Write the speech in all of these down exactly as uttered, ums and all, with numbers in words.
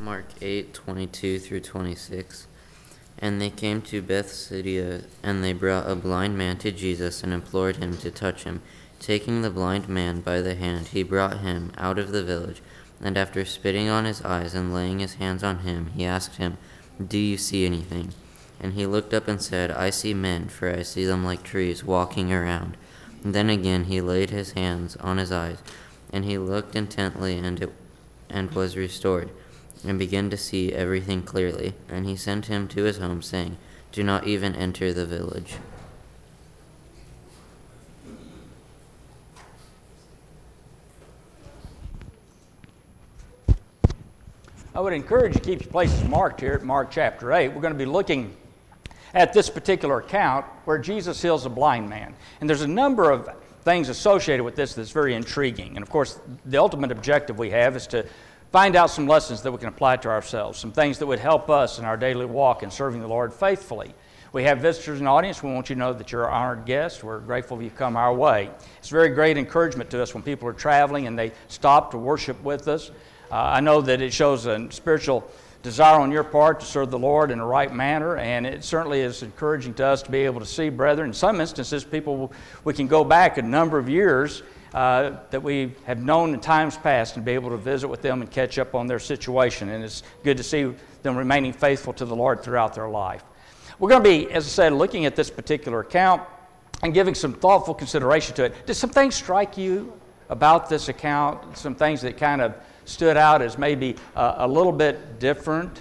Mark eight twenty-two through twenty-six. And they came to Bethsaida, and they brought a blind man to Jesus and implored him to touch him. Taking the blind man by the hand, he brought him out of the village, and after spitting on his eyes and laying his hands on him, he asked him, "Do you see anything?" And he looked up and said, "I see men, for I see them like trees, walking around." And then again he laid his hands on his eyes, and he looked intently, and it and was restored, and began to see everything clearly. And he sent him to his home, saying, "Do not even enter the village." I would encourage you to keep your places marked here at Mark chapter eight. We're going to be looking at this particular account where Jesus heals a blind man. And there's a number of things associated with this that's very intriguing. And of course, the ultimate objective we have is to find out some lessons that we can apply to ourselves, some things that would help us in our daily walk in serving the Lord faithfully. We have visitors in the audience. We want you to know that you're an honored guest. We're grateful you've come our way. It's very great encouragement to us when people are traveling and they stop to worship with us. Uh, I know that it shows a spiritual desire on your part to serve the Lord in the right manner, and it certainly is encouraging to us to be able to see brethren. In some instances, people, we can go back a number of years uh, that we have known in times past and be able to visit with them and catch up on their situation, and it's good to see them remaining faithful to the Lord throughout their life. We're going to be, as I said, looking at this particular account and giving some thoughtful consideration to it. Did some things strike you about this account, some things that kind of stood out as maybe uh, a little bit different,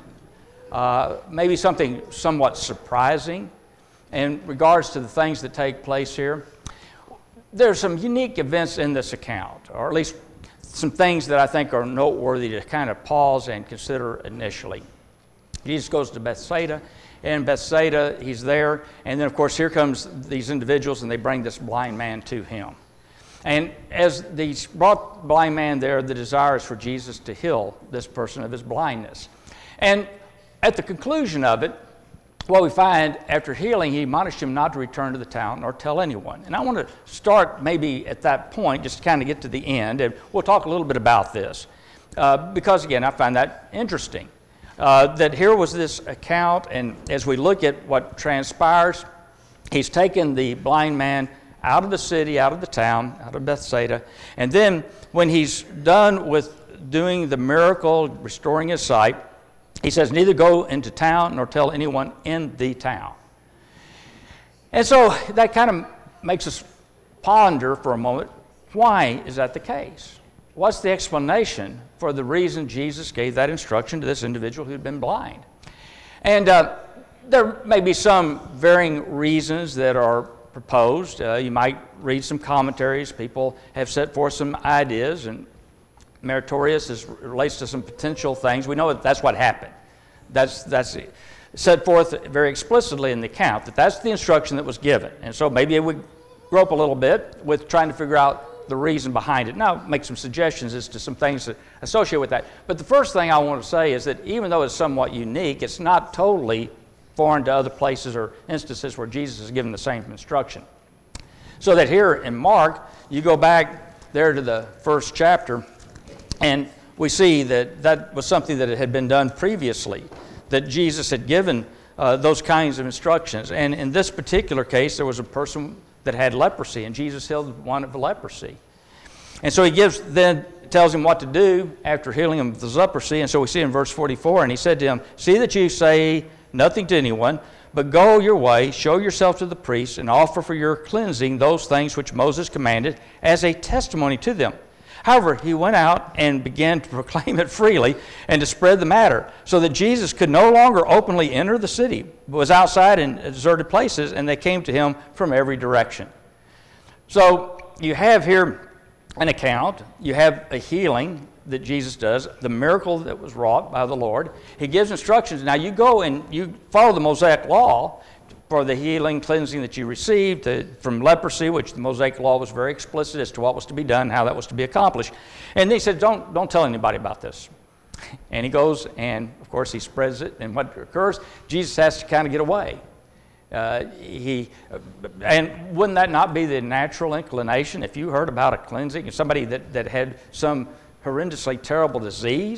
uh, maybe something somewhat surprising in regards to the things that take place here? There's some unique events in this account, or at least some things that I think are noteworthy to kind of pause and consider initially. Jesus goes to Bethsaida. In Bethsaida, he's there, and then of course here comes these individuals and they bring this blind man to him. And as they brought the blind man there, the desire is for Jesus to heal this person of his blindness. And at the conclusion of it, what we find after healing, he admonished him not to return to the town or tell anyone. And I want to start maybe at that point, just to kind of get to the end, and we'll talk a little bit about this. Uh, because again, I find that interesting. Uh, that here was this account, and as we look at what transpires, he's taken the blind man out of the city, out of the town, out of Bethsaida. And then when he's done with doing the miracle, restoring his sight, he says, neither go into town nor tell anyone in the town. And so that kind of makes us ponder for a moment, why is that the case? What's the explanation for the reason Jesus gave that instruction to this individual who'd been blind? And uh, there may be some varying reasons that are proposed. Uh, you might read some commentaries. People have set forth some ideas, and meritorious is, relates to some potential things. We know that that's what happened. That's, that's set forth very explicitly in the account, that that's the instruction that was given. And so maybe it would grope a little bit with trying to figure out the reason behind it. Now, make some suggestions as to some things that associate with that. But the first thing I want to say is that even though it's somewhat unique, it's not totally foreign to other places or instances where Jesus is given the same instruction. So that here in Mark, you go back there to the first chapter, and we see that that was something that had been done previously, that Jesus had given uh, those kinds of instructions. And in this particular case, there was a person that had leprosy, and Jesus healed one of leprosy. And so he gives, then tells him what to do after healing him of the leprosy. And so we see in verse forty-four, and he said to him, see that you say nothing to anyone, but go your way, show yourself to the priest, and offer for your cleansing those things which Moses commanded as a testimony to them. However, he went out and began to proclaim it freely and to spread the matter, so that Jesus could no longer openly enter the city, but was outside in deserted places, and they came to him from every direction. So you have here an account, you have a healing that Jesus does, the miracle that was wrought by the Lord. He gives instructions. Now you go and you follow the Mosaic law for the healing, cleansing that you received to, from leprosy, which the Mosaic law was very explicit as to what was to be done, how that was to be accomplished. And he said, don't, don't tell anybody about this. And he goes and, of course, he spreads it. And what occurs, Jesus has to kind of get away. Uh, he, and wouldn't that not be the natural inclination if you heard about a cleansing, somebody that, that had some horrendously terrible disease,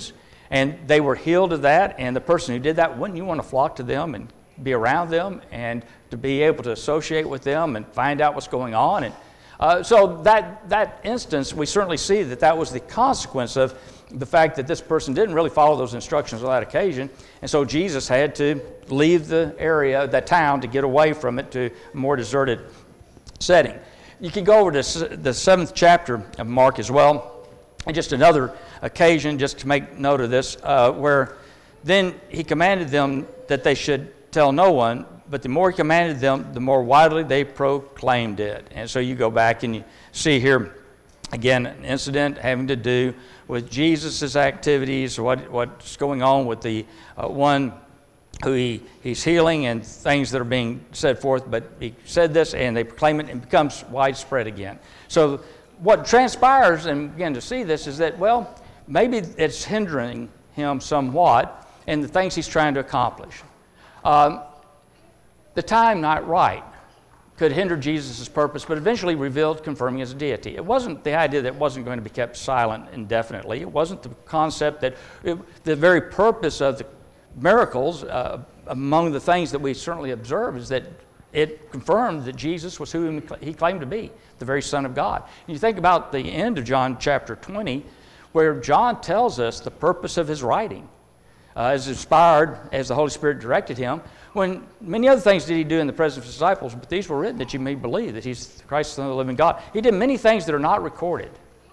And they were healed of that, and the person who did that, wouldn't you want to flock to them and be around them and to be able to associate with them and find out what's going on? And uh, so that, that instance, we certainly see that that was the consequence of the fact that this person didn't really follow those instructions on that occasion, and so Jesus had to leave the area, that town, to get away from it to a more deserted setting. You can go over to the seventh chapter of Mark as well. And just another occasion, just to make note of this, uh, where then he commanded them that they should tell no one, but the more he commanded them, the more widely they proclaimed it. And so you go back and you see here, again, an incident having to do with Jesus' activities, what, what's going on with the uh, one who he, he's healing and things that are being set forth, but he said this and they proclaim it and it becomes widespread again. So what transpires, and begin to see this, is that, well, maybe it's hindering him somewhat in the things he's trying to accomplish. Um, the time not right could hinder Jesus' purpose, but eventually revealed, confirming his deity. It wasn't the idea that it wasn't going to be kept silent indefinitely. It wasn't the concept that it, the very purpose of the miracles, uh, among the things that we certainly observe, is that it confirmed that Jesus was who he claimed to be, the very Son of God. And you think about the end of John chapter twenty, where John tells us the purpose of his writing, uh, as inspired as the Holy Spirit directed him, when many other things did he do in the presence of his disciples, but these were written that you may believe that he's Christ, the Son of the living God. He did many things that are not recorded.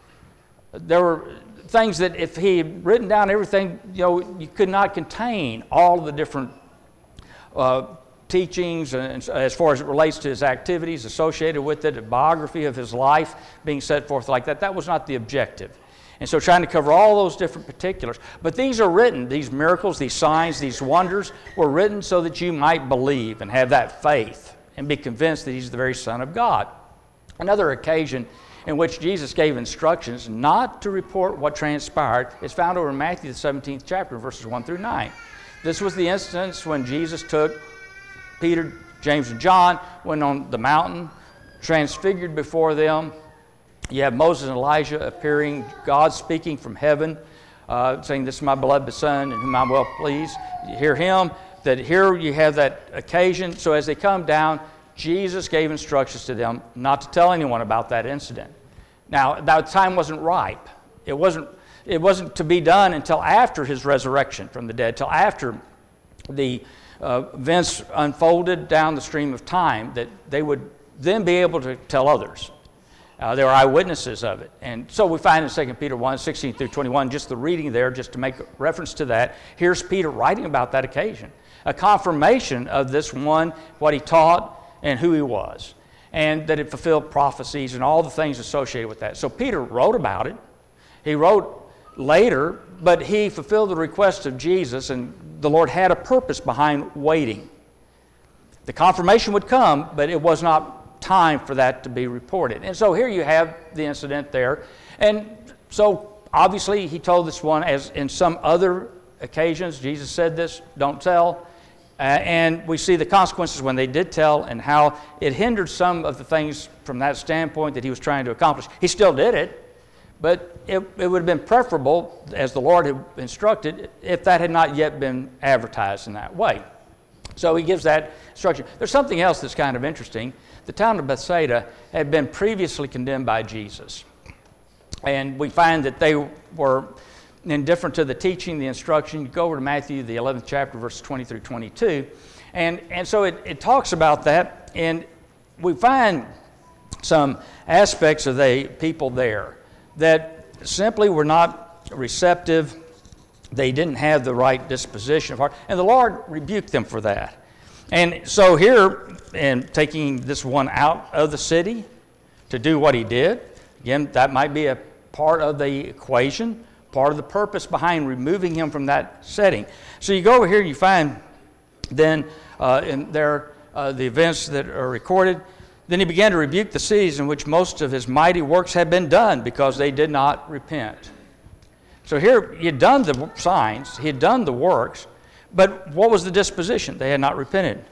There were things that if he had written down everything, you know, you could not contain all of the different uh, teachings, and as far as it relates to his activities associated with it, a biography of his life being set forth like that. That was not the objective. And so trying to cover all those different particulars. But these are written, these miracles, these signs, these wonders were written so that you might believe and have that faith and be convinced that he's the very Son of God. Another occasion in which Jesus gave instructions not to report what transpired is found over in Matthew the seventeenth chapter, verses one through nine. This was the instance when Jesus took Peter, James, and John, went on the mountain, transfigured before them. You have Moses and Elijah appearing, God speaking from heaven, uh, saying, "This is my beloved Son, in whom I'm well pleased." You hear him, that here you have that occasion. So as they come down, Jesus gave instructions to them not to tell anyone about that incident. Now, that time wasn't ripe. It wasn't, it wasn't to be done until after his resurrection from the dead, till after the uh, events unfolded down the stream of time, that they would then be able to tell others. Uh, they were eyewitnesses of it. And so we find in Second Peter one, sixteen through twenty-one, just the reading there, just to make reference to that. Here's Peter writing about that occasion, a confirmation of this one, what he taught and who he was, and that it fulfilled prophecies and all the things associated with that. So Peter wrote about it. He wrote later, but he fulfilled the request of Jesus, and the Lord had a purpose behind waiting. The confirmation would come, but it was not time for that to be reported. And so here you have the incident there. And so obviously he told this one, as in some other occasions, Jesus said this, don't tell. Uh, and we see the consequences when they did tell and how it hindered some of the things from that standpoint that he was trying to accomplish. He still did it, but it, it would have been preferable, as the Lord had instructed, if that had not yet been advertised in that way. So he gives that instruction. There's something else that's kind of interesting. The town of Bethsaida had been previously condemned by Jesus. And we find that they were indifferent to the teaching, the instruction. You go over to Matthew, the eleventh chapter, verses twenty through twenty-two. And, and so it, it talks about that. And we find some aspects of the people there that simply were not receptive. They didn't have the right disposition of heart. And the Lord rebuked them for that. And so here, in taking this one out of the city to do what he did, again, that might be a part of the equation, part of the purpose behind removing him from that setting. So you go over here, you find then uh, in there uh, the events that are recorded. Then he began to rebuke the cities in which most of his mighty works had been done, because they did not repent. So here he had done the signs, he had done the works, but what was the disposition? They had not repented.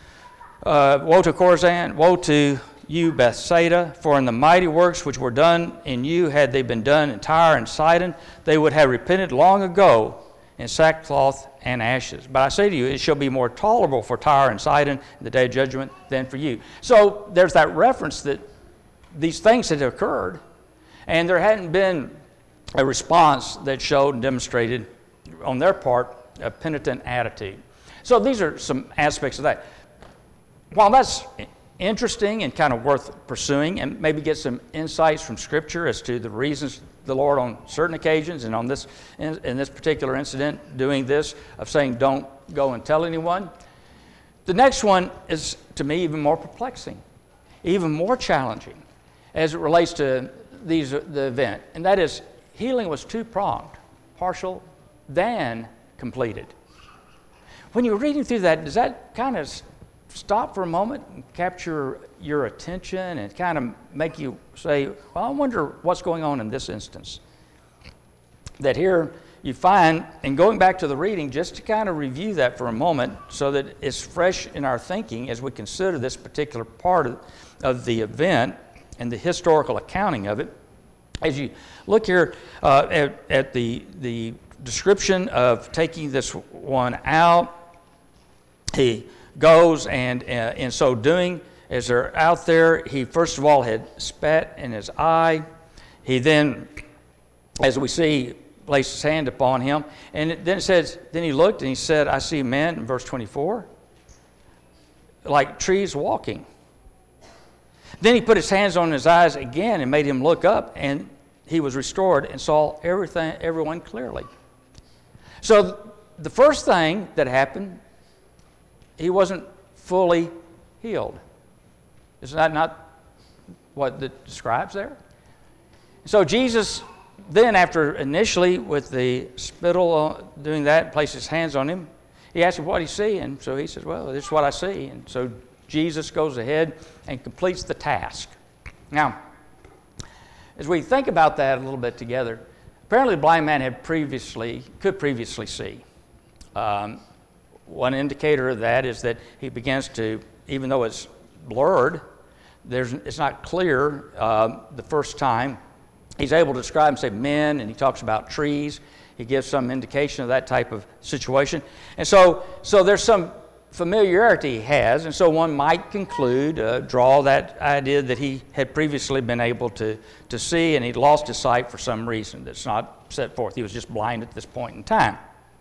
Uh, woe to Chorazin, woe to you, Bethsaida, for in the mighty works which were done in you, had they been done in Tyre and Sidon, they would have repented long ago in sackcloth and ashes. But I say to you, it shall be more tolerable for Tyre and Sidon in the day of judgment than for you. So there's that reference that these things had occurred, and there hadn't been a response that showed and demonstrated on their part a penitent attitude. So these are some aspects of that. While that's interesting and kind of worth pursuing, and maybe get some insights from Scripture as to the reasons the Lord on certain occasions and on this in, in this particular incident doing this of saying don't go and tell anyone. The next one is to me even more perplexing, even more challenging as it relates to these the event, and that is healing was two-pronged, partial then completed. When you're reading through that, does that kind of stop for a moment and capture your attention and kind of make you say, well, I wonder what's going on in this instance? That here you find, and going back to the reading, just to kind of review that for a moment so that it's fresh in our thinking as we consider this particular part of, of the event and the historical accounting of it. As you look here uh, at, at the, the description of taking this one out, he goes and uh, in so doing, as they're out there, he first of all had spat in his eye. He then, as we see, placed his hand upon him. And then it says, then he looked and he said, I see men, in verse twenty-four, like trees walking. Then he put his hands on his eyes again and made him look up, and he was restored and saw everything, everyone clearly. So the first thing that happened, he wasn't fully healed. Is that not what it describes there? So Jesus then, after initially with the spittle uh, doing that, placed his hands on him, he asked him what he see, and so he says, well, this is what I see. And so Jesus goes ahead and completes the task. Now, as we think about that a little bit together, apparently the blind man had previously, could previously see. Um, one indicator of that is that he begins to, even though it's blurred, there's, it's not clear uh, the first time. He's able to describe and say men, and he talks about trees. He gives some indication of that type of situation. And so, so there's some familiarity he has, and so one might conclude, uh, draw that idea that he had previously been able to, to see, and he'd lost his sight for some reason that's not set forth. He was just blind at this point in time.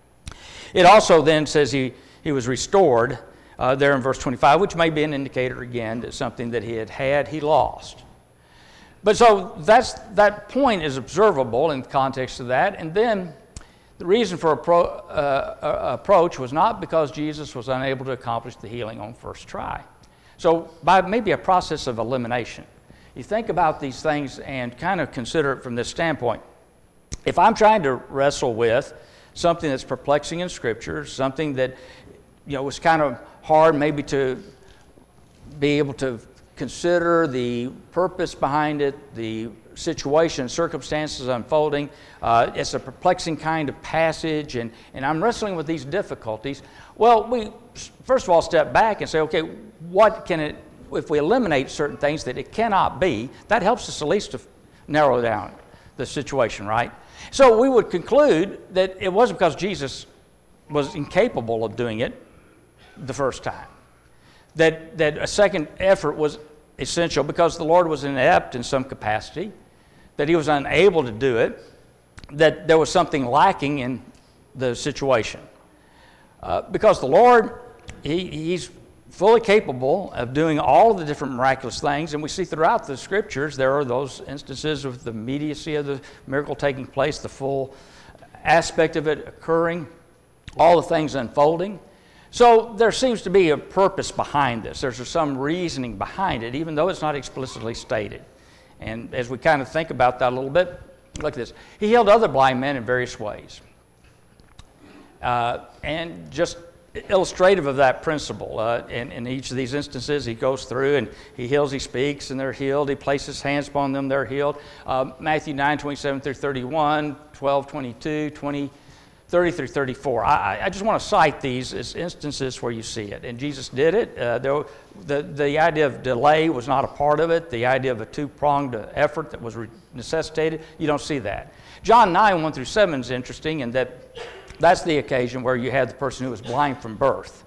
It also then says he, he was restored uh, there in verse twenty-five, which may be an indicator again that something that he had had, he lost. But so that's, that point is observable in the context of that. And then the reason for appro- uh, approach was not because Jesus was unable to accomplish the healing on first try. So by maybe a process of elimination. You think about these things and kind of consider it from this standpoint. If I'm trying to wrestle with something that's perplexing in Scripture, something that, you know, was kind of hard maybe to be able to consider the purpose behind it, the situation, circumstances unfolding. Uh, it's a perplexing kind of passage, and, and I'm wrestling with these difficulties. Well, we first of all step back and say, okay, what can it, if we eliminate certain things that it cannot be, that helps us at least to narrow down the situation, right? So we would conclude that it wasn't because Jesus was incapable of doing it the first time. That, that a second effort was essential because the Lord was inept in some capacity, that he was unable to do it, that there was something lacking in the situation. Uh, because the Lord, he, he's fully capable of doing all of the different miraculous things, and we see throughout the Scriptures there are those instances of the immediacy of the miracle taking place, the full aspect of it occurring, all the things unfolding. So there seems to be a purpose behind this. There's some reasoning behind it, even though it's not explicitly stated. And as we kind of think about that a little bit, look at this. He healed other blind men in various ways. Uh, and just illustrative of that principle, uh, in, in each of these instances, he goes through and he heals, he speaks, and they're healed. He places hands upon them, they're healed. Uh, Matthew nine, twenty-seven through thirty-one, twelve, twenty-two, twenty, thirty through thirty-four. I, I just want to cite these as instances where you see it. And Jesus did it. Uh, there, the, the idea of delay was not a part of it. The idea of a two-pronged effort that was necessitated, you don't see that. John nine, one through seven is interesting in that That's the occasion where you had the person who was blind from birth.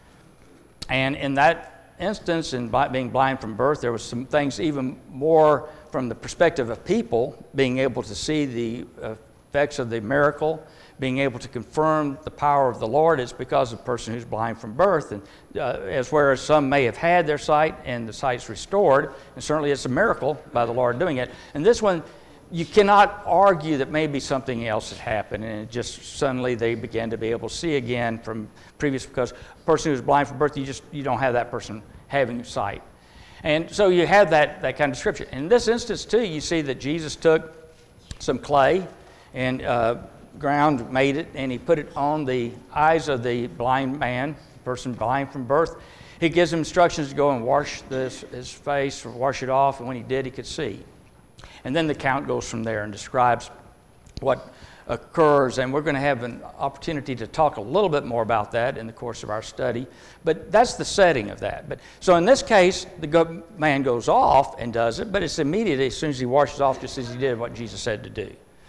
And in that instance, in being blind from birth, there was some things even more from the perspective of people being able to see the effects of the miracle, being able to confirm the power of the Lord. It's because of the person who's blind from birth. And uh, as whereas some may have had their sight and the sight's restored, and certainly it's a miracle by the Lord doing it. And this one, you cannot argue that maybe something else had happened and it just suddenly they began to be able to see again from previous, because a person who's blind from birth, you just you don't have that person having sight. And so you have that, that kind of description. In this instance too, you see that Jesus took some clay and uh, ground made it, and he put it on the eyes of the blind man, person blind from birth. He gives him instructions to go and wash this, his face or wash it off, and when he did, he could see. And then the account goes from there and describes what occurs, and we're going to have an opportunity to talk a little bit more about that in the course of our study. But that's the setting of that. But so in this case, the go- man goes off and does it, but it's immediately as soon as he washes off, just as he did what Jesus said to do.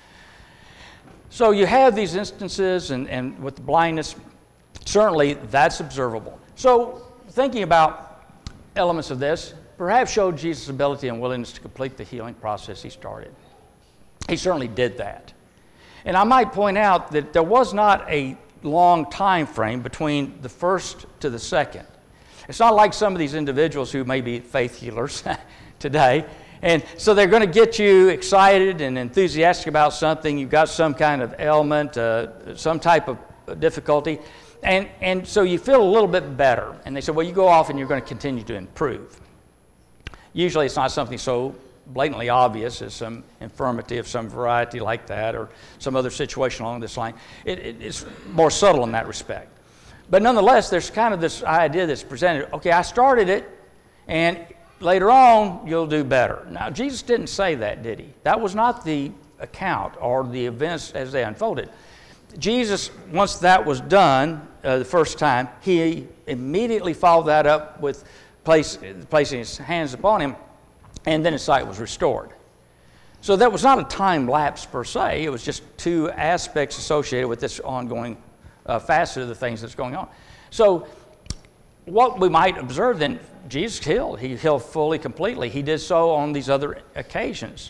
So you have these instances, and, and with the blindness, certainly that's observable. So thinking about elements of this, perhaps showed Jesus' ability and willingness to complete the healing process he started. He certainly did that. And I might point out that there was not a long time frame between the first to the second. It's not like some of these individuals who may be faith healers today. And so they're going to get you excited and enthusiastic about something. You've got some kind of ailment, uh, some type of difficulty. And, and so you feel a little bit better. And they say, well, you go off and you're going to continue to improve. Usually it's not something so blatantly obvious as some infirmity of some variety like that or some other situation along this line. It, it, it's more subtle in that respect. But nonetheless, there's kind of this idea that's presented, okay, I started it, and later on, you'll do better. Now, Jesus didn't say that, did he? That was not the account or the events as they unfolded. Jesus, once that was done uh, the first time, he immediately followed that up with place, placing his hands upon him, and then his sight was restored. So that was not a time lapse per se. It was just two aspects associated with this ongoing uh, facet of the things that's going on. So what we might observe then, Jesus healed. He healed fully, completely. He did so on these other occasions.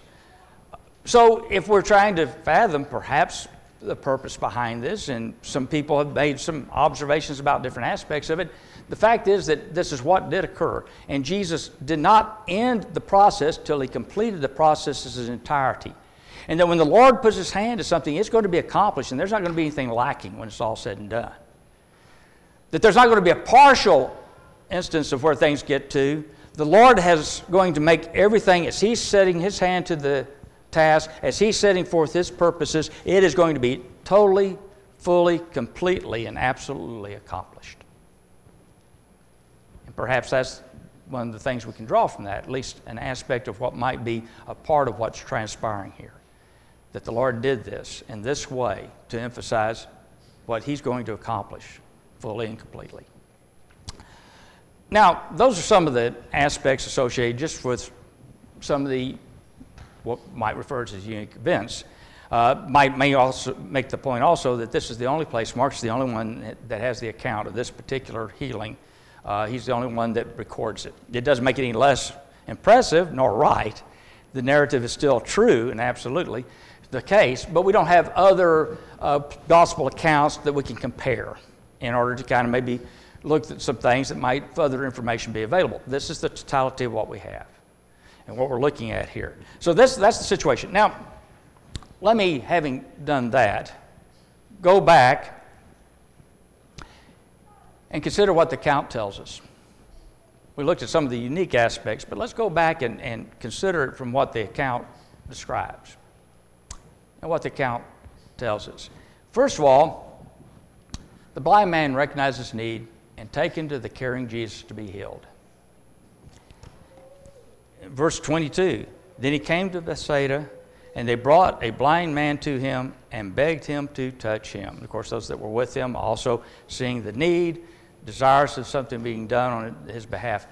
So if we're trying to fathom perhaps the purpose behind this, and some people have made some observations about different aspects of it, the fact is that this is what did occur. And Jesus did not end the process till he completed the process in its entirety. And that when the Lord puts his hand to something, it's going to be accomplished, and there's not going to be anything lacking when it's all said and done. That there's not going to be a partial instance of where things get to. The Lord is going to make everything, as he's setting his hand to the task, as he's setting forth his purposes, it is going to be totally, fully, completely, and absolutely accomplished. And perhaps that's one of the things we can draw from that, at least an aspect of what might be a part of what's transpiring here. That the Lord did this in this way to emphasize what he's going to accomplish fully and completely. Now, those are some of the aspects associated just with some of the, what might refer to as unique events. Uh, might may also make the point also that this is the only place, Mark's the only one that has the account of this particular healing. Uh, he's the only one that records it. It doesn't make it any less impressive nor right. The narrative is still true and absolutely the case, but we don't have other uh, gospel accounts that we can compare in order to kind of maybe look at some things that might further information be available. This is the totality of what we have and what we're looking at here. So this, that's the situation. Now, let me, having done that, go back and consider what the account tells us. We looked at some of the unique aspects, but let's go back and, and consider it from what the account describes and what the account tells us. First of all, the blind man recognizes his need and taken to the caring Jesus to be healed. Verse twenty-two, then he came to Bethsaida, and they brought a blind man to him and begged him to touch him. Of course, those that were with him also seeing the need, desirous of something being done on his behalf.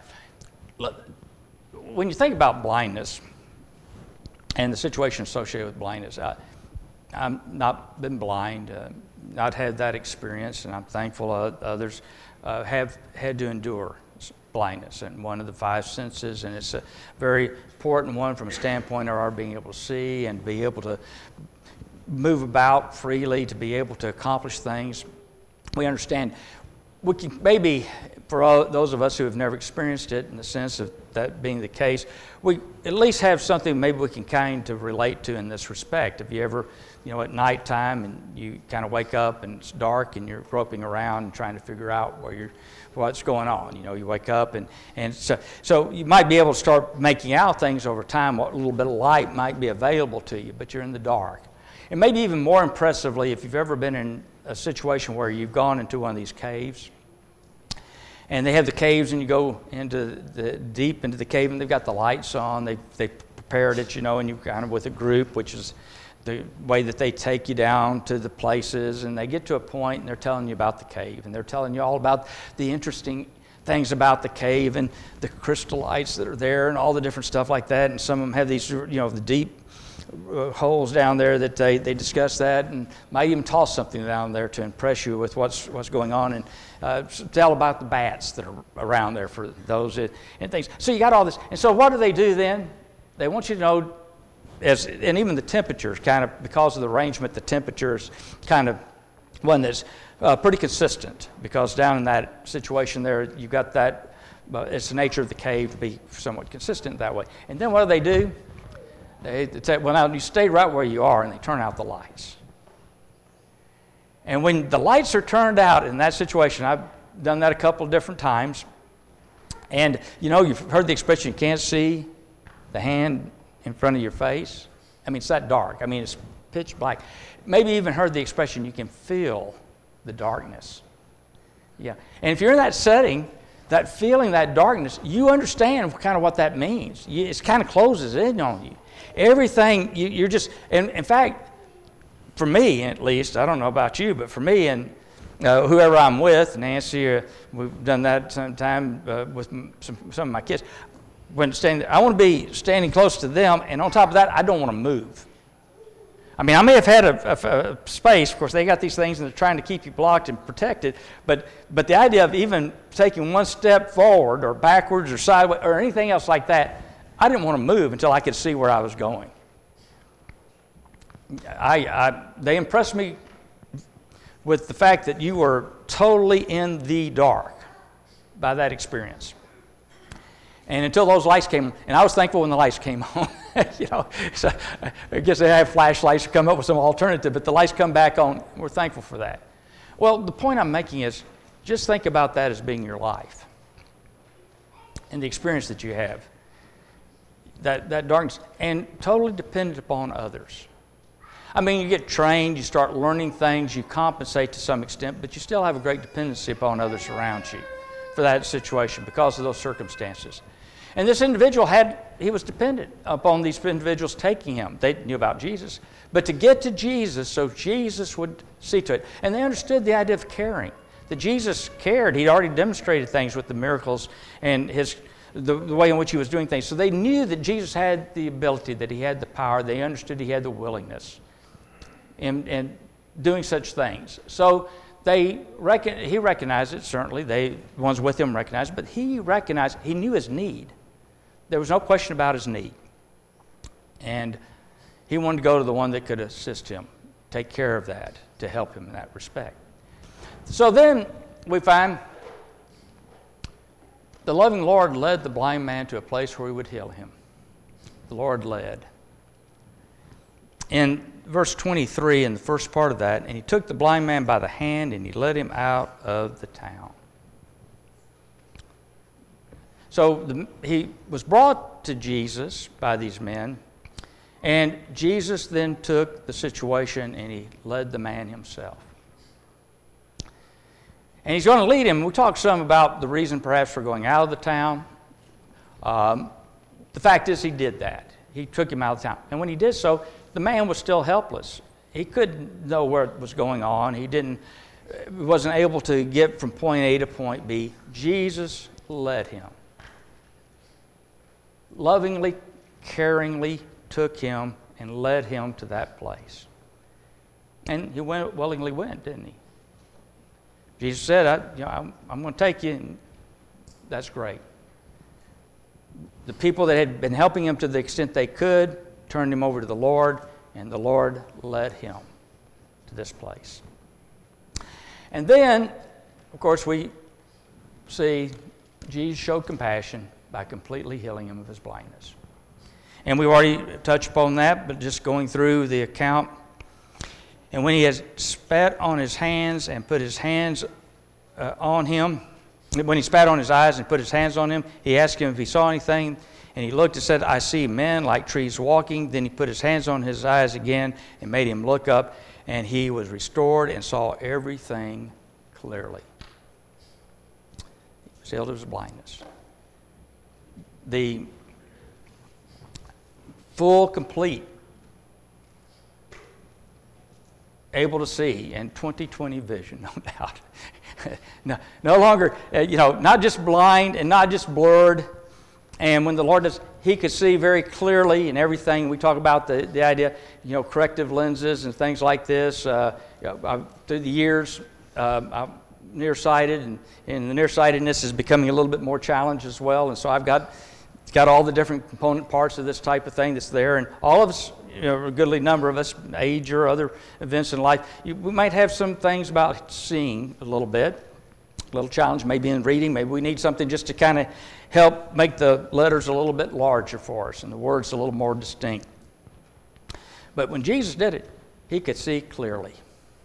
When you think about blindness and the situation associated with blindness, uh, I've not been blind, uh, not had that experience, and I'm thankful uh, others uh, have had to endure blindness and one of the five senses, and it's a very important one from a standpoint of our being able to see and be able to move about freely, to be able to accomplish things. We understand, we can maybe, for all those of us who have never experienced it in the sense of that being the case, we at least have something maybe we can kind of relate to in this respect. If you ever, you know, at nighttime and you kind of wake up and it's dark and you're groping around and trying to figure out where you're, what's going on. You know, you wake up and, and so, so you might be able to start making out things over time, what little bit of light might be available to you, but you're in the dark. And maybe even more impressively, if you've ever been in a situation where you've gone into one of these caves, and they have the caves, and you go into the deep into the cave, and they've got the lights on. They they prepared it, you know, and you kind of with a group, which is the way that they take you down to the places, and they get to a point, and they're telling you about the cave, and they're telling you all about the interesting things about the cave and the crystal lights that are there, and all the different stuff like that. And some of them have these, you know, the deep uh, holes down there that they they discuss that, and might even toss something down there to impress you with what's what's going on, and uh, tell about the bats that are around there for those uh, and things. So you got all this, and so what do they do then? They want you to know, as and even the temperatures, kind of because of the arrangement, the temperatures kind of one that's uh, pretty consistent, because down in that situation there, you've got that. Uh, it's the nature of the cave to be somewhat consistent that way. And then what do they do? They say, well, now you stay right where you are, and they turn out the lights. And when the lights are turned out in that situation, I've done that a couple of different times. And, you know, you've heard the expression, you can't see the hand in front of your face. I mean, it's that dark. I mean, it's pitch black. Maybe even heard the expression, you can feel the darkness. Yeah. And if you're in that setting, that feeling, that darkness, you understand kind of what that means. You, it kind of closes in on you. Everything, you, you're just, and in fact, for me at least, I don't know about you, but for me and uh, whoever I'm with, Nancy, uh, we've done that sometime uh, with some, some of my kids. When standing, I want to be standing close to them, and on top of that, I don't want to move. I mean, I may have had a, a, a space. Of course, they got these things, and they're trying to keep you blocked and protected. But but the idea of even taking one step forward or backwards or sideways or anything else like that, I didn't want to move until I could see where I was going. I, I, they impressed me with the fact that you were totally in the dark by that experience. And until those lights came, and I was thankful when the lights came on. you know, so I guess they have flashlights to come up with some alternative, but the lights come back on. We're thankful for that. Well, the point I'm making is just think about that as being your life and the experience that you have. That, that darkness, and totally dependent upon others. I mean, you get trained, you start learning things, you compensate to some extent, but you still have a great dependency upon others around you for that situation because of those circumstances. And this individual had, he was dependent upon these individuals taking him. They knew about Jesus, but to get to Jesus so Jesus would see to it. And they understood the idea of caring, that Jesus cared. He'd already demonstrated things with the miracles and his The, the way in which he was doing things. So they knew that Jesus had the ability, that he had the power. They understood he had the willingness in, in doing such things. So they reckon, he recognized it, certainly. They, the ones with him recognized it, but he recognized, he knew his need. There was no question about his need. And he wanted to go to the one that could assist him, take care of that, to help him in that respect. So then we find the loving Lord led the blind man to a place where he would heal him. The Lord led. In verse twenty-three, in the first part of that, and he took the blind man by the hand and he led him out of the town. So the, he was brought to Jesus by these men, and Jesus then took the situation and he led the man himself. And he's going to lead him. We talked some about the reason perhaps for going out of the town. Um, the fact is he did that. He took him out of town. And when he did so, the man was still helpless. He couldn't know what was going on. He didn't, wasn't able to get from point A to point B. Jesus led him. Lovingly, caringly took him and led him to that place. And he went, willingly went, didn't he? Jesus said, I, you know, I'm, I'm going to take you, and that's great. The people that had been helping him to the extent they could turned him over to the Lord, and the Lord led him to this place. And then, of course, we see Jesus showed compassion by completely healing him of his blindness. And we've already touched upon that, but just going through the account. And when he has spat on his hands and put his hands uh, on him, when he spat on his eyes and put his hands on him, he asked him if he saw anything. And he looked and said, I see men like trees walking. Then he put his hands on his eyes again and made him look up. And he was restored and saw everything clearly. He was healed of his blindness. The full, complete, able to see, and twenty twenty vision, no doubt. no, no longer, uh, you know, not just blind and not just blurred. And when the Lord does, he could see very clearly and everything. We talk about the, the idea, you know, corrective lenses and things like this. Uh, you know, I, through the years, uh, I'm nearsighted, and, and the nearsightedness is becoming a little bit more challenged as well. And so I've got got all the different component parts of this type of thing that's there. And all of us, you know, a goodly number of us, age or other events in life, you, we might have some things about seeing a little bit. A little challenge maybe in reading. Maybe we need something just to kind of help make the letters a little bit larger for us and the words a little more distinct. But when Jesus did it, he could see clearly.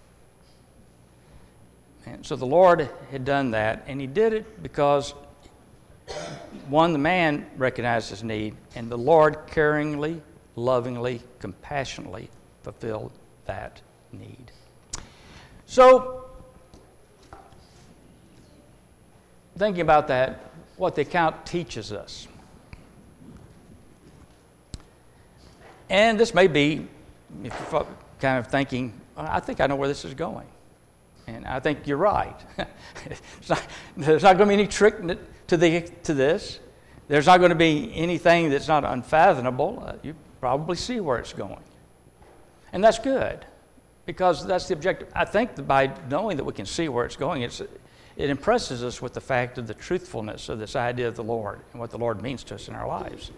And so the Lord had done that, and he did it because, one, the man recognized his need, and the Lord caringly, lovingly, compassionately fulfilled that need. So, thinking about that, what the account teaches us. And this may be, if you're kind of thinking, I think I know where this is going. And I think you're right. It's not, there's not going to be any trick to, the, to this. There's not going to be anything that's not unfathomable. Uh, you probably see where it's going. And that's good, because that's the objective. I think that by knowing that we can see where it's going, it's it impresses us with the fact of the truthfulness of this idea of the Lord and what the Lord means to us in our lives.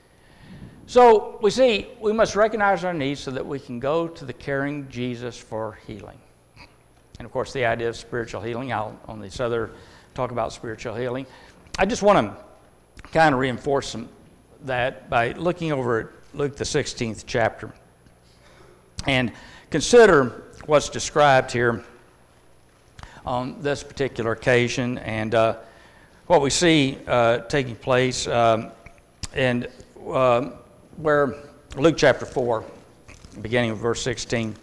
So we see we must recognize our needs so that we can go to the caring Jesus for healing. And of course the idea of spiritual healing, I'll on this other talk about spiritual healing. I just want to kind of reinforce some, that by looking over at Luke the sixteenth chapter and consider what's described here on this particular occasion, and uh, what we see uh, taking place, um, and uh, where Luke chapter four, beginning of verse sixteen.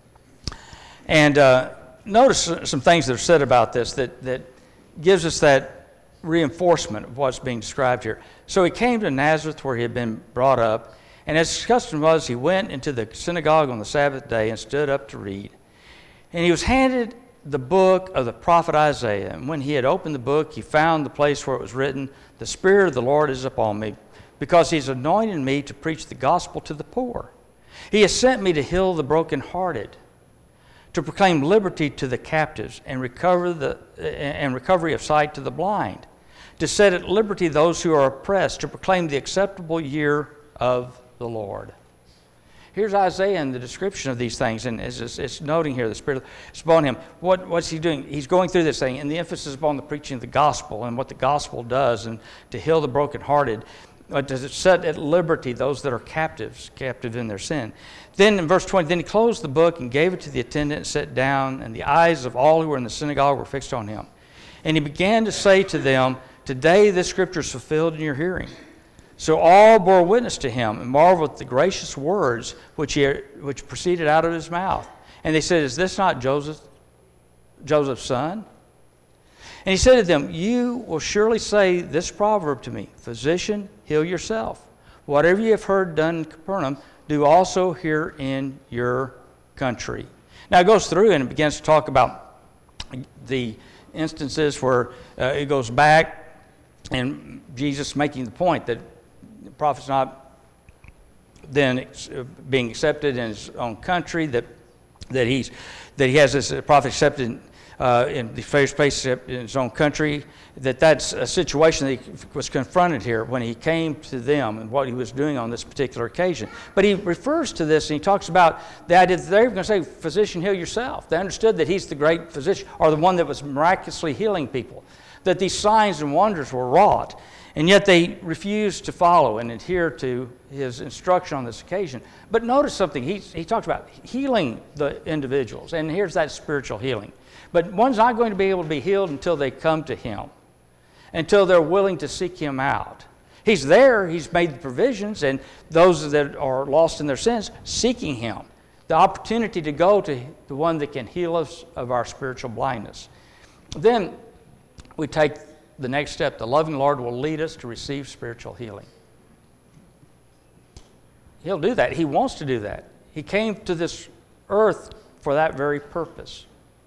And uh, notice some things that are said about this that, that gives us that reinforcement of what's being described here. So he came to Nazareth, where he had been brought up, and as his custom was, he went into the synagogue on the Sabbath day and stood up to read. And he was handed the book of the prophet Isaiah. And when he had opened the book, he found the place where it was written, "The Spirit of the Lord is upon me, because he's anointed me to preach the gospel to the poor. He has sent me to heal the brokenhearted, to proclaim liberty to the captives, and recover the and recovery of sight to the blind, to set at liberty those who are oppressed, to proclaim the acceptable year of the Lord." Here's Isaiah in the description of these things, and it's, it's, it's noting here the Spirit is upon him. What, what's he doing? He's going through this thing, and the emphasis is upon the preaching of the gospel and what the gospel does, and to heal the brokenhearted, uh, to set at liberty those that are captives, captive in their sin. Then in verse twenty, then he closed the book and gave it to the attendant and sat down, and the eyes of all who were in the synagogue were fixed on him. And he began to say to them, "Today this scripture is fulfilled in your hearing." So all bore witness to him and marveled at the gracious words which he, which proceeded out of his mouth. And they said, "Is this not Joseph, Joseph's son?" And he said to them, "You will surely say this proverb to me, 'Physician, heal yourself. Whatever you have heard done in Capernaum, do also here in your country." Now it goes through and it begins to talk about the instances where uh, it goes back, and Jesus making the point that the prophet's not then being accepted in his own country, that that he's that he has this prophet accepted uh, in the first place in his own country, that that's a situation that he was confronted here when he came to them and what he was doing on this particular occasion. But he refers to this and he talks about the idea that they were going to say, physician, heal yourself. They understood that he's the great physician, or the one that was miraculously healing people, that these signs and wonders were wrought. And yet they refused to follow and adhere to his instruction on this occasion. But notice something. He, he talks about healing the individuals. And here's that spiritual healing. But one's not going to be able to be healed until they come to him, until they're willing to seek him out. He's there. He's made the provisions. And those that are lost in their sins, seeking him. The opportunity to go to the one that can heal us of our spiritual blindness. Then we take the next step. The loving Lord will lead us to receive spiritual healing. He'll do that. He wants to do that. He came to this earth for that very purpose.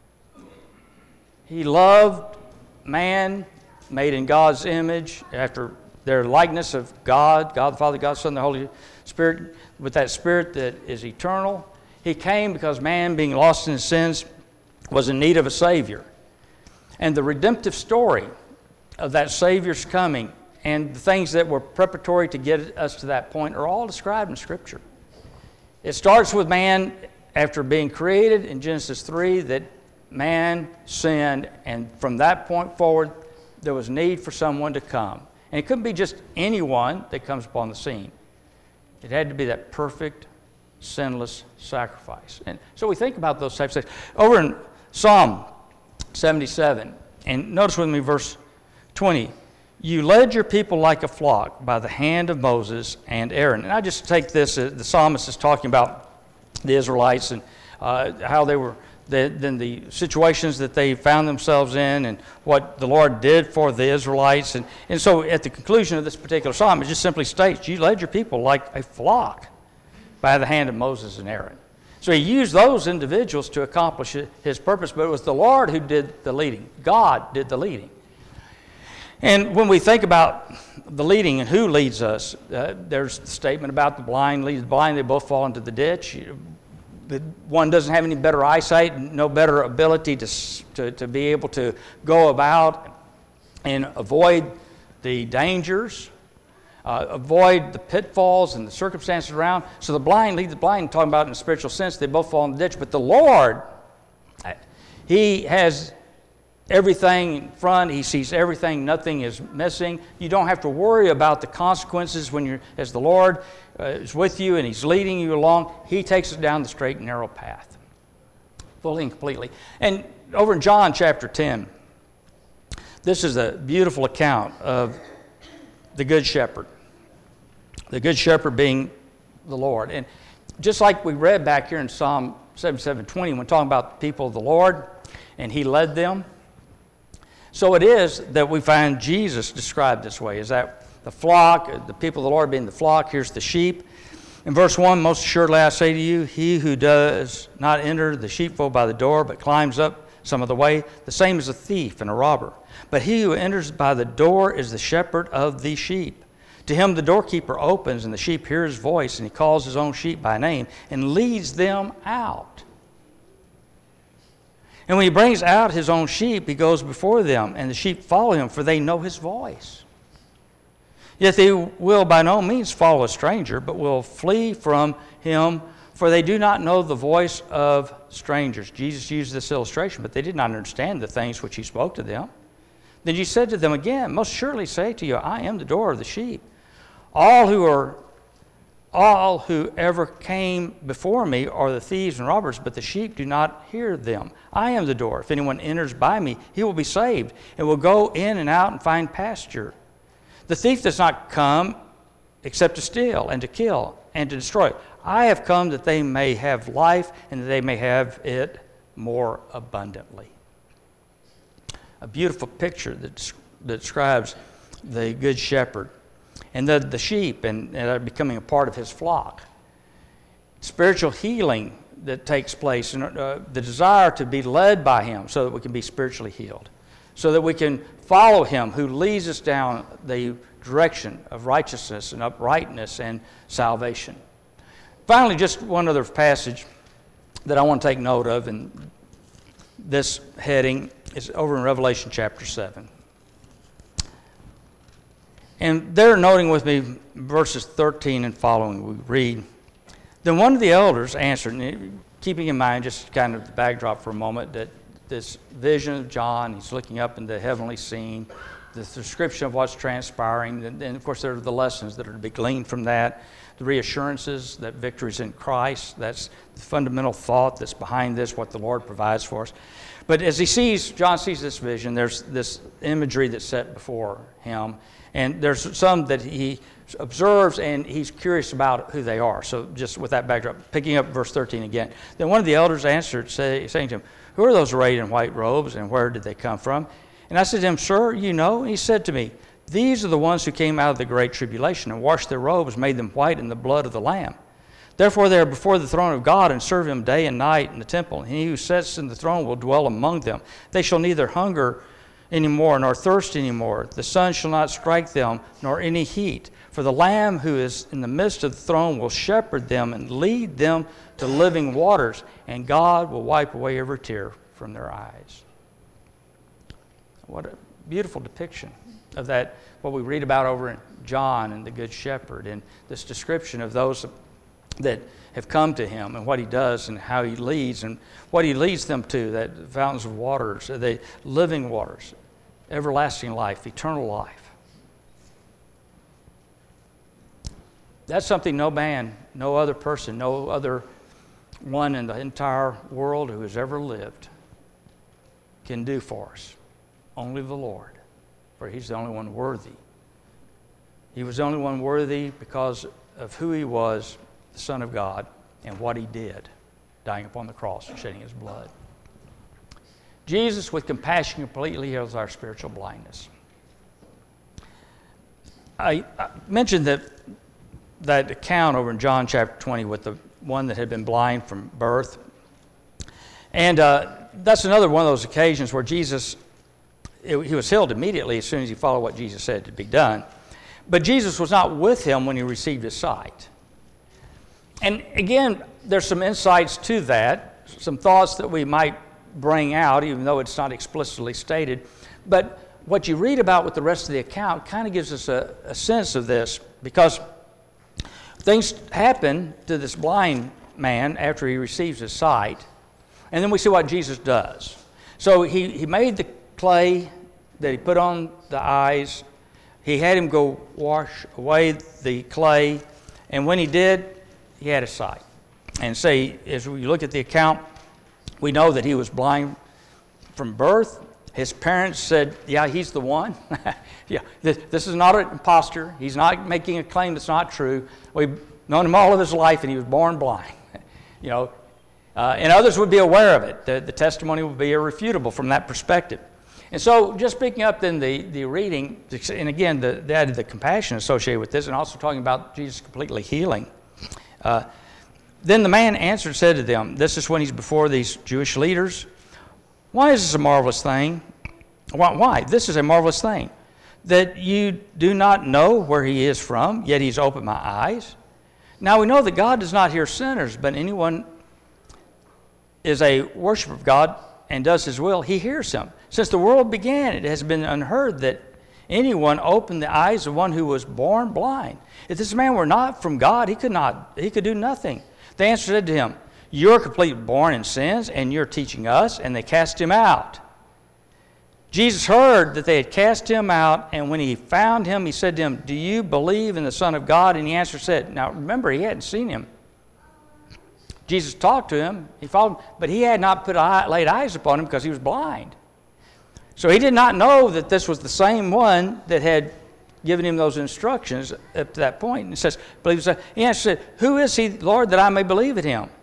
He loved man, made in God's image, after their likeness of God, God the Father, God the Son, the Holy Spirit, with that Spirit that is eternal. He came because man, being lost in his sins, was in need of a Savior. And the redemptive story of that Savior's coming and the things that were preparatory to get us to that point are all described in Scripture. It starts with man after being created in Genesis three, that man sinned, and from that point forward there was need for someone to come. And it couldn't be just anyone that comes upon the scene. It had to be that perfect, sinless sacrifice. And so we think about those types of things. Over in Psalm seventy-seven, and notice with me verse twenty, you led your people like a flock by the hand of Moses and Aaron. And I just take this, uh, the psalmist is talking about the Israelites and uh, how they were, the, then the situations that they found themselves in and what the Lord did for the Israelites. And, and so at the conclusion of this particular psalm, it just simply states, you led your people like a flock by the hand of Moses and Aaron. So he used those individuals to accomplish his purpose, but it was the Lord who did the leading. God did the leading. And when we think about the leading and who leads us, uh, there's the statement about the blind leads the blind. They both fall into the ditch. The one doesn't have any better eyesight, no better ability to, to, to be able to go about and avoid the dangers, uh, avoid the pitfalls and the circumstances around. So the blind lead the blind, talking about in a spiritual sense, they both fall in the ditch. But the Lord, He has everything in front. He sees everything. Nothing is missing. You don't have to worry about the consequences when you're, as the Lord uh, is with you and He's leading you along. He takes us down the straight and narrow path, fully and completely. And over in John chapter ten, this is a beautiful account of the Good Shepherd. The Good Shepherd being the Lord. And just like we read back here in Psalm seventy-seven twenty, when talking about the people of the Lord, and He led them, so it is that we find Jesus described this way, is that the flock, the people of the Lord being the flock, here's the sheep. In verse one, most assuredly I say to you, he who does not enter the sheepfold by the door, but climbs up some other way, the same is a thief and a robber. But he who enters by the door is the shepherd of the sheep. To him the doorkeeper opens, and the sheep hear his voice, and he calls his own sheep by name, and leads them out. And when he brings out his own sheep, he goes before them, and the sheep follow him, for they know his voice. Yet they will by no means follow a stranger, but will flee from him, for they do not know the voice of strangers. Jesus used this illustration, but they did not understand the things which he spoke to them. Then he said to them again, most surely say to you, I am the door of the sheep. All who are All who ever came before me are the thieves and robbers, but the sheep do not hear them. I am the door. If anyone enters by me, he will be saved, and will go in and out and find pasture. The thief does not come except to steal and to kill and to destroy. I have come that they may have life, and that they may have it more abundantly. A beautiful picture that, that describes the Good Shepherd. And the, the sheep and, and are becoming a part of his flock. Spiritual healing that takes place, and uh, the desire to be led by him so that we can be spiritually healed. So that we can follow him who leads us down the direction of righteousness and uprightness and salvation. Finally, just one other passage that I want to take note of, and this heading is over in Revelation chapter seven. And they're noting with me verses thirteen and following. We read, "Then one of the elders answered," and keeping in mind just kind of the backdrop for a moment, that this vision of John, he's looking up in the heavenly scene, the description of what's transpiring, and, and of course there are the lessons that are to be gleaned from that, the reassurances that victory is in Christ. That's the fundamental thought that's behind this, what the Lord provides for us. But as he sees, John sees this vision, there's this imagery that's set before him, and there's some that he observes, and he's curious about who they are. So just with that backdrop, picking up verse thirteen again. "Then one of the elders answered, say, saying to him, 'Who are those arrayed in white robes, and where did they come from?' And I said to him, 'Sir, you know?' And he said to me, 'These are the ones who came out of the great tribulation and washed their robes, made them white in the blood of the Lamb. Therefore they are before the throne of God and serve him day and night in the temple. And he who sits in the throne will dwell among them. They shall neither hunger any more nor thirst any more. The sun shall not strike them, nor any heat. For the Lamb who is in the midst of the throne will shepherd them and lead them to living waters, and God will wipe away every tear from their eyes.'" What a beautiful depiction of that, what we read about over in John and the Good Shepherd, and this description of those that have come to him and what he does and how he leads and what he leads them to, that fountains of waters, the living waters, everlasting life, eternal life. That's something no man, no other person, no other one in the entire world who has ever lived can do for us. Only the Lord, for he's the only one worthy. He was the only one worthy because of who he was, the Son of God, and what he did, dying upon the cross and shedding his blood. Jesus, with compassion, completely heals our spiritual blindness. I, I mentioned that that account over in John chapter twenty with the one that had been blind from birth. And uh, that's another one of those occasions where Jesus, it, he was healed immediately as soon as he followed what Jesus said to be done. But Jesus was not with him when he received his sight. And again, there's some insights to that, some thoughts that we might bring out, even though it's not explicitly stated. But what you read about with the rest of the account kind of gives us a, a sense of this, because things happen to this blind man after he receives his sight, and then we see what Jesus does. So he, he made the clay that he put on the eyes. He had him go wash away the clay, and when he did, he had his sight. And say, as we look at the account, we know that he was blind from birth. His parents said, yeah, he's the one. yeah, this, this is not an imposter. He's not making a claim that's not true. We've known him all of his life, and he was born blind. you know, uh, and others would be aware of it. The, the testimony would be irrefutable from that perspective. And so, just picking up then the, the reading, and again, the, the added the compassion associated with this, and also talking about Jesus completely healing. Uh, then the man answered and said to them, this is when he's before these Jewish leaders, why is this a marvelous thing? Why? why? This is a marvelous thing, that you do not know where he is from, yet he's opened my eyes. Now we know that God does not hear sinners, but anyone is a worshiper of God and does his will, he hears him. Since the world began, it has been unheard that anyone opened the eyes of one who was born blind. If this man were not from God, he could not, he could do nothing. They answered to him, you're completely born in sins, and you're teaching us, and they cast him out. Jesus heard that they had cast him out, and when he found him, he said to him, do you believe in the Son of God? And he answered, said, now remember, he hadn't seen him. Jesus talked to him, he followed him, but he had not put eye, laid eyes upon him because he was blind. So he did not know that this was the same one that had given him those instructions up to that point. And he says, believe it. He answered, who is he, Lord, that I may believe in him?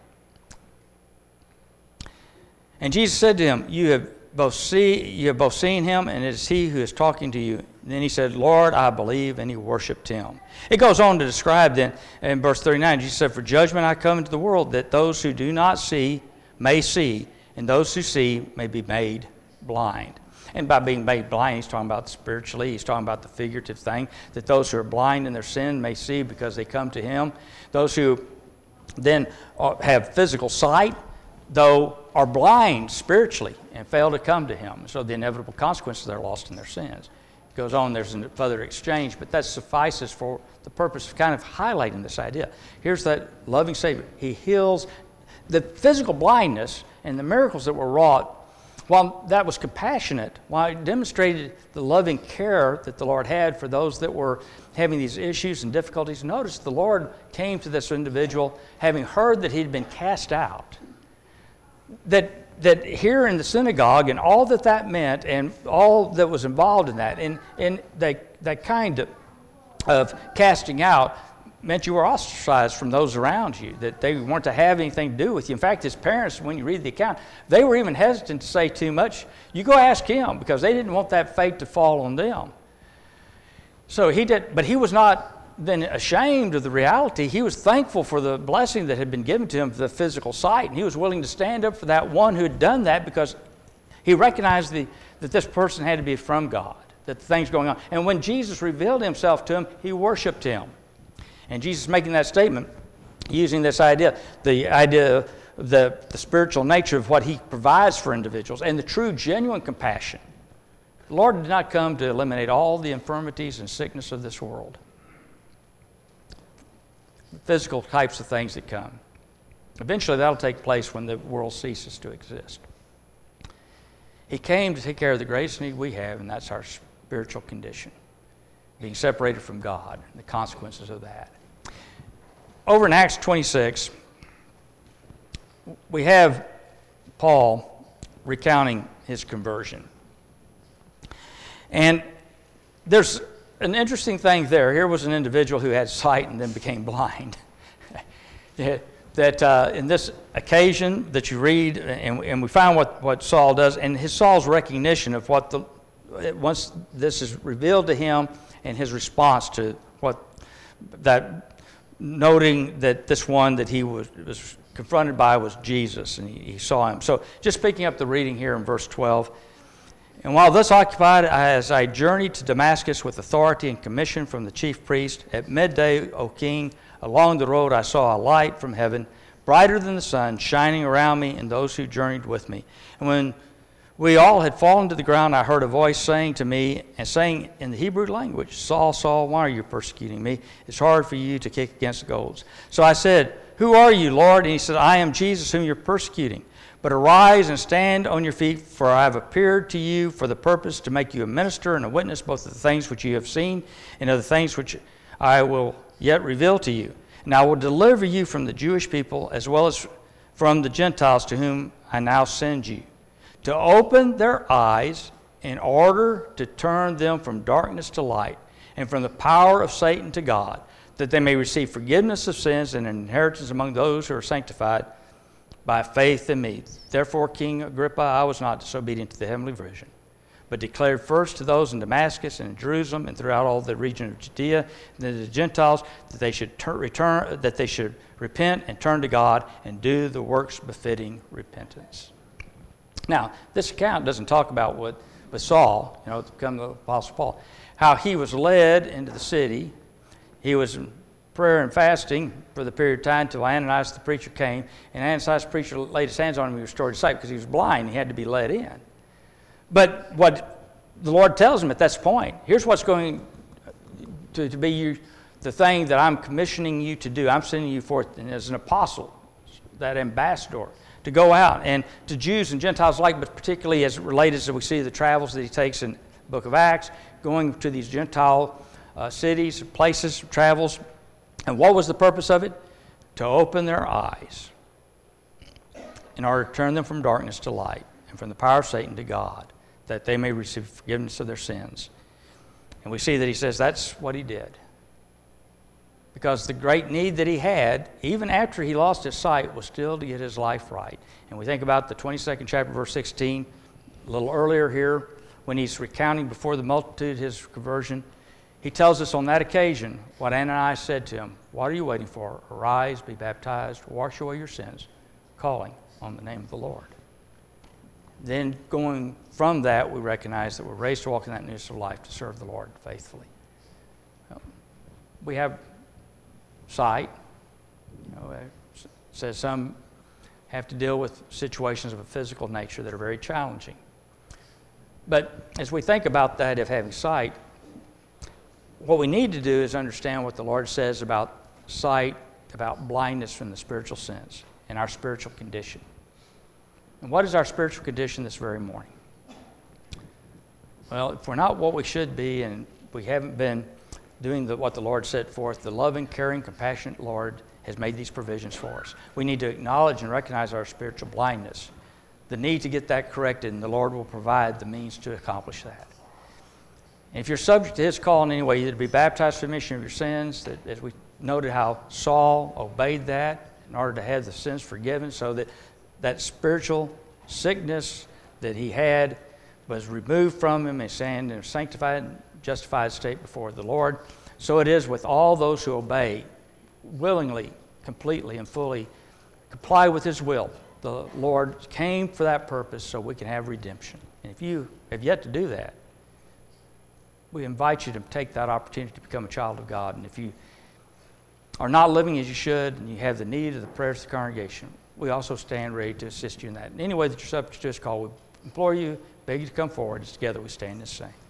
And Jesus said to him, you have both see you have both seen him, and it is he who is talking to you. And then he said, Lord, I believe, and he worshipped him. It goes on to describe then in verse thirty-nine, Jesus said, for judgment I come into the world, that those who do not see may see, and those who see may be made blind. And by being made blind, he's talking about spiritually, he's talking about the figurative thing, that those who are blind in their sin may see because they come to him. Those who then have physical sight, though, are blind spiritually and fail to come to him. So the inevitable consequences, they're lost in their sins. It goes on, there's a further exchange, but that suffices for the purpose of kind of highlighting this idea. Here's that loving Savior. He heals the physical blindness and the miracles that were wrought. While that was compassionate, while it demonstrated the loving care that the Lord had for those that were having these issues and difficulties, notice the Lord came to this individual having heard that he'd been cast out. That, that here in the synagogue and all that that meant and all that was involved in that, and, and that, that kind of, of casting out meant you were ostracized from those around you, that they weren't to have anything to do with you. In fact, his parents, when you read the account, they were even hesitant to say too much. You go ask him, because they didn't want that fate to fall on them. So he did, but he was not then ashamed of the reality. He was thankful for the blessing that had been given to him for the physical sight, and he was willing to stand up for that one who had done that, because he recognized the, that this person had to be from God, that the things going on. And when Jesus revealed himself to him, he worshiped him. And Jesus making that statement, using this idea, the idea of the, the spiritual nature of what he provides for individuals and the true, genuine compassion. The Lord did not come to eliminate all the infirmities and sickness of this world. Physical types of things that come. Eventually that'll take place when the world ceases to exist. He came to take care of the greatest need we have, and that's our spiritual condition. Being separated from God, and the consequences of that. Over in Acts twenty-six, we have Paul recounting his conversion. And there's an interesting thing there. Here was an individual who had sight and then became blind. that uh, in this occasion that you read, and, and we find what, what Saul does, and his Saul's recognition of what the, once this is revealed to him, and his response to what that, noting that this one that he was, was confronted by was Jesus, and he, he saw him. So just picking up the reading here in verse twelve. And while thus occupied, as I journeyed to Damascus with authority and commission from the chief priest, at midday, O king, along the road I saw a light from heaven, brighter than the sun, shining around me and those who journeyed with me. And when we all had fallen to the ground, I heard a voice saying to me, and saying in the Hebrew language, Saul, Saul, why are you persecuting me? It's hard for you to kick against the goads. So I said, who are you, Lord? And he said, I am Jesus whom you're persecuting. But arise and stand on your feet, for I have appeared to you for the purpose to make you a minister and a witness both of the things which you have seen and of the things which I will yet reveal to you. And I will deliver you from the Jewish people as well as from the Gentiles to whom I now send you, to open their eyes in order to turn them from darkness to light and from the power of Satan to God, that they may receive forgiveness of sins and an inheritance among those who are sanctified by faith in me. Therefore, King Agrippa, I was not disobedient to the heavenly vision, but declared first to those in Damascus and in Jerusalem and throughout all the region of Judea and to the Gentiles that they should tur- return, that they should repent and turn to God and do the works befitting repentance. Now, this account doesn't talk about what with Saul, you know, to come to the Apostle Paul, how he was led into the city. He was in prayer and fasting for the period of time until Ananias the preacher came, and Ananias the preacher laid his hands on him and he restored his sight because he was blind. He had to be led in. But what the Lord tells him at this point, here's what's going to, to be you, the thing that I'm commissioning you to do. I'm sending you forth as an apostle, that ambassador, to go out and to Jews and Gentiles alike, but particularly as it relates as we see the travels that he takes in the book of Acts, going to these Gentile uh, cities, places, travels. And what was the purpose of it? To open their eyes in order to turn them from darkness to light and from the power of Satan to God, that they may receive forgiveness of their sins. And we see that he says that's what he did. Because the great need that he had, even after he lost his sight, was still to get his life right. And we think about the twenty-second chapter, verse sixteen, a little earlier here, when he's recounting before the multitude his conversion. He tells us on that occasion what Ananias said to him. What are you waiting for? Arise, be baptized, wash away your sins, calling on the name of the Lord. Then going from that, we recognize that we're raised to walk in that newness of life to serve the Lord faithfully. We have sight. You know, it says some have to deal with situations of a physical nature that are very challenging. But as we think about that of having sight, what we need to do is understand what the Lord says about sight, about blindness from the spiritual sense, and our spiritual condition. And what is our spiritual condition this very morning? Well, if we're not what we should be, and we haven't been doing the, what the Lord set forth, the loving, caring, compassionate Lord has made these provisions for us. We need to acknowledge and recognize our spiritual blindness, the need to get that corrected, and the Lord will provide the means to accomplish that. And if you're subject to His call in any way, either to be baptized for the remission of your sins, that, as we noted how Saul obeyed that in order to have the sins forgiven, so that that spiritual sickness that he had was removed from him and stand in a sanctified and justified state before the Lord. So it is with all those who obey, willingly, completely, and fully comply with His will. The Lord came for that purpose so we can have redemption. And if you have yet to do that, we invite you to take that opportunity to become a child of God. And if you are not living as you should and you have the need of the prayers of the congregation, we also stand ready to assist you in that. In any way that you're subject to this call, we implore you, beg you to come forward. As together we stand and sing.